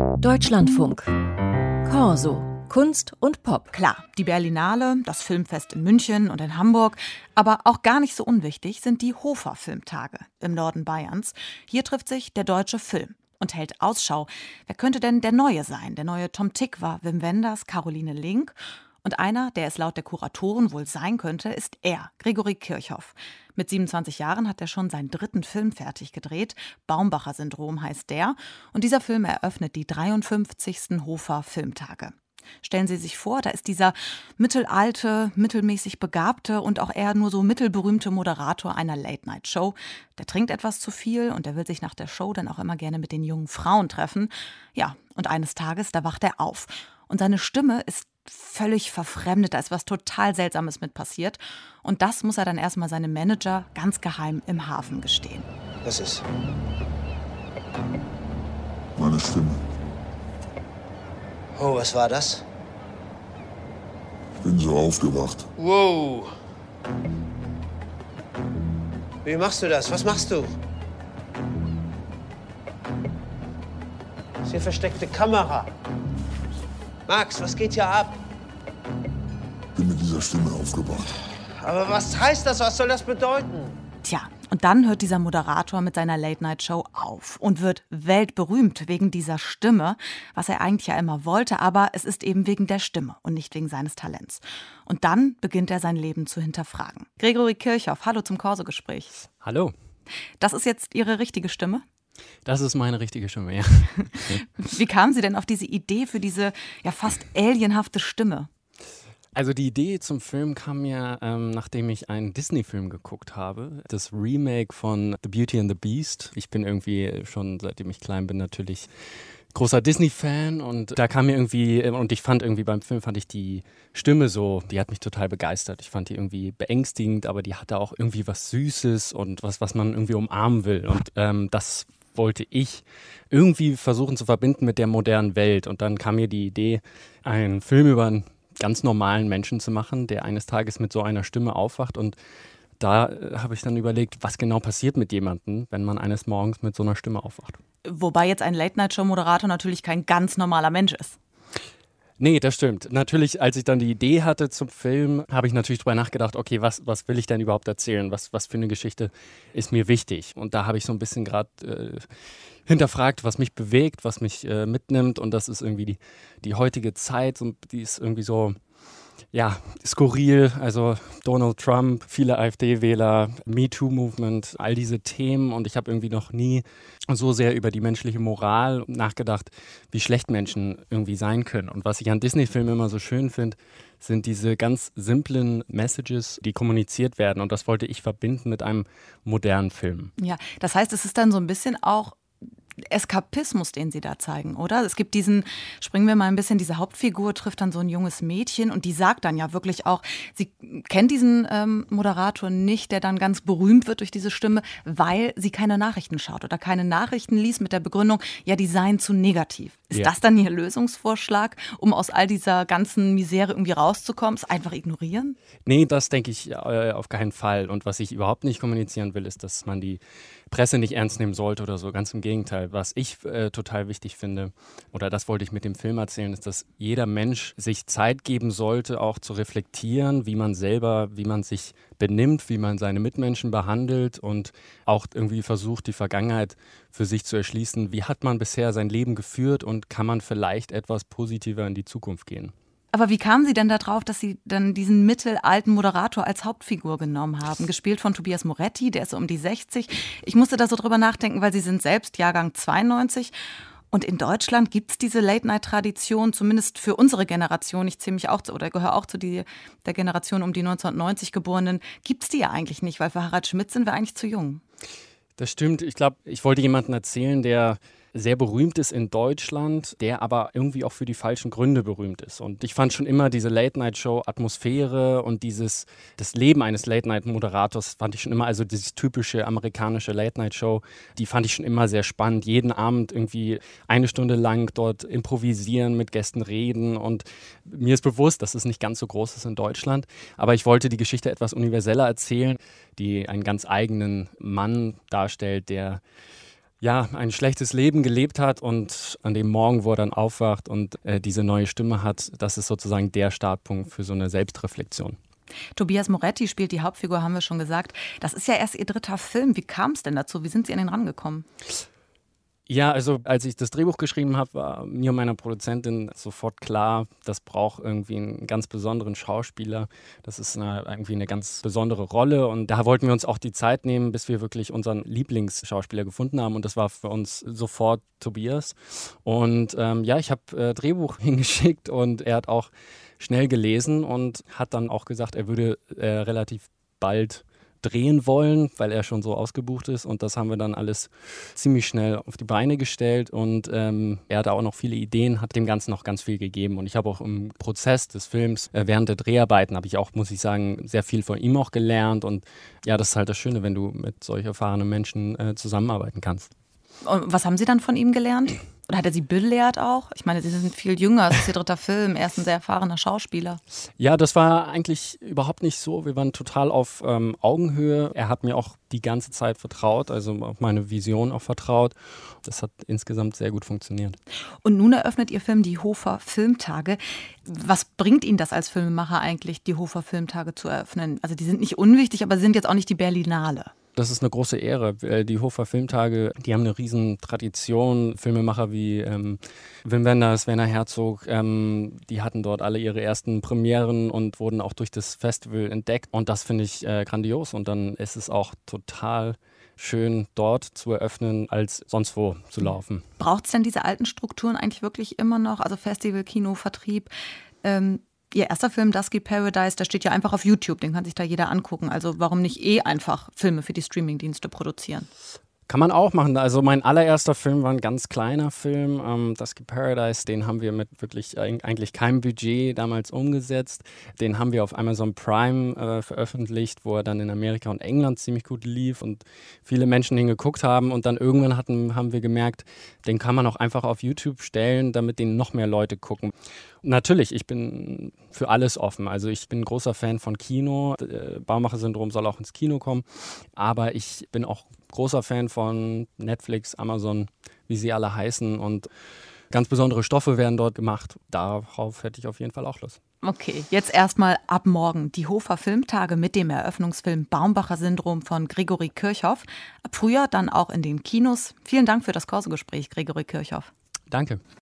Deutschlandfunk. Corso. Kunst und Pop. Klar, die Berlinale, das Filmfest in München und in Hamburg, aber auch gar nicht so unwichtig sind die Hofer Filmtage im Norden Bayerns. Hier trifft sich der deutsche Film und hält Ausschau. Wer könnte denn der Neue sein? Der neue Tom Tykwer, Wim Wenders, Caroline Link. Und einer, der es laut der Kuratoren wohl sein könnte, ist er, Gregory Kirchhoff. Mit 27 Jahren hat er schon seinen dritten Film fertig gedreht. Baumbacher-Syndrom heißt der. Und dieser Film eröffnet die 53. Hofer Filmtage. Stellen Sie sich vor, da ist dieser mittelalte, mittelmäßig begabte und auch eher nur so mittelberühmte Moderator einer Late-Night-Show. Der trinkt etwas zu viel und der will sich nach der Show dann auch immer gerne mit den jungen Frauen treffen. Ja, und eines Tages, da wacht er auf. Und seine Stimme ist völlig verfremdet, da ist was total Seltsames mit passiert. Und das muss er dann erstmal seinem Manager ganz geheim im Hafen gestehen. Was ist? Meine Stimme. Oh, was war das? Ich bin so aufgewacht. Wow. Wie machst du das? Was machst du? Das ist hier versteckte Kamera. Max, was geht hier ab? Ich bin mit dieser Stimme aufgewacht. Aber was heißt das? Was soll das bedeuten? Tja, und dann hört dieser Moderator mit seiner Late-Night-Show auf und wird weltberühmt wegen dieser Stimme, was er eigentlich ja immer wollte, aber es ist eben wegen der Stimme und nicht wegen seines Talents. Und dann beginnt er sein Leben zu hinterfragen. Gregory Kirchhoff, hallo zum Corso-Gespräch. Hallo. Das ist jetzt Ihre richtige Stimme? Das ist meine richtige Stimme, ja. Wie kamen Sie denn auf diese Idee für diese ja fast alienhafte Stimme? Also die Idee zum Film kam mir, nachdem ich einen Disney-Film geguckt habe. Das Remake von The Beauty and the Beast. Ich bin irgendwie schon, seitdem ich klein bin, natürlich großer Disney-Fan. Und da kam mir irgendwie, und ich fand irgendwie beim Film, fand ich die Stimme so, die hat mich total begeistert. Ich fand die irgendwie beängstigend, aber die hatte auch irgendwie was Süßes und was man irgendwie umarmen will. Und das wollte ich irgendwie versuchen zu verbinden mit der modernen Welt. Und dann kam mir die Idee, einen Film über einen ganz normalen Menschen zu machen, der eines Tages mit so einer Stimme aufwacht. Und da habe ich dann überlegt, was genau passiert mit jemandem, wenn man eines Morgens mit so einer Stimme aufwacht. Wobei jetzt ein Late-Night-Show-Moderator natürlich kein ganz normaler Mensch ist. Nee, das stimmt. Natürlich, als ich dann die Idee hatte zum Film, habe ich natürlich drüber nachgedacht, okay, was will ich denn überhaupt erzählen? Was für eine Geschichte ist mir wichtig? Und da habe ich so ein bisschen gerade hinterfragt, was mich bewegt, was mich mitnimmt. Und das ist irgendwie die heutige Zeit und die ist irgendwie so, ja, skurril. Also Donald Trump, viele AfD-Wähler, MeToo-Movement, all diese Themen. Und ich habe irgendwie noch nie so sehr über die menschliche Moral nachgedacht, wie schlecht Menschen irgendwie sein können. Und was ich an Disney-Filmen immer so schön finde, sind diese ganz simplen Messages, die kommuniziert werden. Und das wollte ich verbinden mit einem modernen Film. Ja, das heißt, es ist dann so ein bisschen auch Eskapismus, den Sie da zeigen, oder? Es gibt diesen, springen wir mal ein bisschen, diese Hauptfigur trifft dann so ein junges Mädchen und die sagt dann ja wirklich auch, sie kennt diesen Moderator nicht, der dann ganz berühmt wird durch diese Stimme, weil sie keine Nachrichten schaut oder keine Nachrichten liest mit der Begründung, ja, die seien zu negativ. Ist das dann Ihr Lösungsvorschlag, um aus all dieser ganzen Misere irgendwie rauszukommen? Es einfach ignorieren? Nee, das denke ich auf keinen Fall. Und was ich überhaupt nicht kommunizieren will, ist, dass man die Presse nicht ernst nehmen sollte oder so. Ganz im Gegenteil. Was ich total wichtig finde, oder das wollte ich mit dem Film erzählen, ist, dass jeder Mensch sich Zeit geben sollte, auch zu reflektieren, wie man sich benimmt, wie man seine Mitmenschen behandelt und auch irgendwie versucht, die Vergangenheit für sich zu erschließen. Wie hat man bisher sein Leben geführt und kann man vielleicht etwas positiver in die Zukunft gehen? Aber wie kamen Sie denn darauf, dass Sie dann diesen mittelalten Moderator als Hauptfigur genommen haben? Gespielt von Tobias Moretti, der ist so um die 60. Ich musste da so drüber nachdenken, weil Sie sind selbst Jahrgang 92. Und in Deutschland gibt es diese Late-Night-Tradition, zumindest für unsere Generation, ich zähle mich auch oder gehöre auch zu der Generation um die 1990 Geborenen, gibt es die ja eigentlich nicht, weil für Harald Schmidt sind wir eigentlich zu jung. Das stimmt. Ich glaube, ich wollte jemanden erzählen, der sehr berühmt ist in Deutschland, der aber irgendwie auch für die falschen Gründe berühmt ist. Und ich fand schon immer diese Late-Night-Show-Atmosphäre und das Leben eines Late-Night-Moderators fand ich schon immer, also dieses typische amerikanische Late-Night-Show, die fand ich schon immer sehr spannend. Jeden Abend irgendwie 1 Stunde lang dort improvisieren, mit Gästen reden. Und mir ist bewusst, dass es nicht ganz so groß ist in Deutschland, aber ich wollte die Geschichte etwas universeller erzählen, die einen ganz eigenen Mann darstellt, der ja, ein schlechtes Leben gelebt hat und an dem Morgen, wo er dann aufwacht und diese neue Stimme hat, das ist sozusagen der Startpunkt für so eine Selbstreflexion. Tobias Moretti spielt die Hauptfigur, haben wir schon gesagt. Das ist ja erst Ihr 3. Film. Wie kam es denn dazu? Wie sind Sie an den rangekommen? Ja, also als ich das Drehbuch geschrieben habe, war mir und meiner Produzentin sofort klar, das braucht irgendwie einen ganz besonderen Schauspieler. Das ist irgendwie eine ganz besondere Rolle und da wollten wir uns auch die Zeit nehmen, bis wir wirklich unseren Lieblingsschauspieler gefunden haben und das war für uns sofort Tobias. Und ja, ich habe Drehbuch hingeschickt und er hat auch schnell gelesen und hat dann auch gesagt, er würde relativ bald drehen wollen, weil er schon so ausgebucht ist und das haben wir dann alles ziemlich schnell auf die Beine gestellt und er hatte auch noch viele Ideen, hat dem Ganzen noch ganz viel gegeben und ich habe auch im Prozess des Films, während der Dreharbeiten habe ich auch, muss ich sagen, sehr viel von ihm auch gelernt und ja, das ist halt das Schöne, wenn du mit solch erfahrenen Menschen zusammenarbeiten kannst. Und was haben Sie dann von ihm gelernt? Oder hat er Sie belehrt auch? Ich meine, Sie sind viel jünger, es ist Ihr 3. Film, er ist ein sehr erfahrener Schauspieler. Ja, das war eigentlich überhaupt nicht so. Wir waren total auf Augenhöhe. Er hat mir auch die ganze Zeit vertraut, also auf meine Vision auch vertraut. Das hat insgesamt sehr gut funktioniert. Und nun eröffnet Ihr Film die Hofer Filmtage. Was bringt Ihnen das als Filmemacher eigentlich, die Hofer Filmtage zu eröffnen? Also die sind nicht unwichtig, aber sie sind jetzt auch nicht die Berlinale. Das ist eine große Ehre. Die Hofer Filmtage, die haben eine riesen Tradition. Filmemacher wie Wim Wenders, Werner Herzog, die hatten dort alle ihre ersten Premieren und wurden auch durch das Festival entdeckt. Und das finde ich grandios. Und dann ist es auch total schön, dort zu eröffnen, als sonst wo zu laufen. Braucht es denn diese alten Strukturen eigentlich wirklich immer noch? Also Festival, Kino, Vertrieb? Ihr erster Film, Dusky Paradise, der steht ja einfach auf YouTube, den kann sich da jeder angucken. Also warum nicht einfach Filme für die Streamingdienste produzieren? Kann man auch machen. Also mein allererster Film war ein ganz kleiner Film, Dusky Paradise, den haben wir mit wirklich eigentlich keinem Budget damals umgesetzt. Den haben wir auf Amazon Prime veröffentlicht, wo er dann in Amerika und England ziemlich gut lief und viele Menschen den geguckt haben. Und dann irgendwann haben wir gemerkt, den kann man auch einfach auf YouTube stellen, damit den noch mehr Leute gucken. Natürlich, ich bin für alles offen. Also ich bin ein großer Fan von Kino. Baumacher-Syndrom soll auch ins Kino kommen. Aber ich bin auch großer Fan von Netflix, Amazon, wie sie alle heißen. Und ganz besondere Stoffe werden dort gemacht. Darauf hätte ich auf jeden Fall auch Lust. Okay, jetzt erstmal ab morgen die Hofer Filmtage mit dem Eröffnungsfilm Baumbacher-Syndrom von Gregory Kirchhoff. Ab Frühjahr dann auch in den Kinos. Vielen Dank für das Corso-Gespräch, Gregory Kirchhoff. Danke.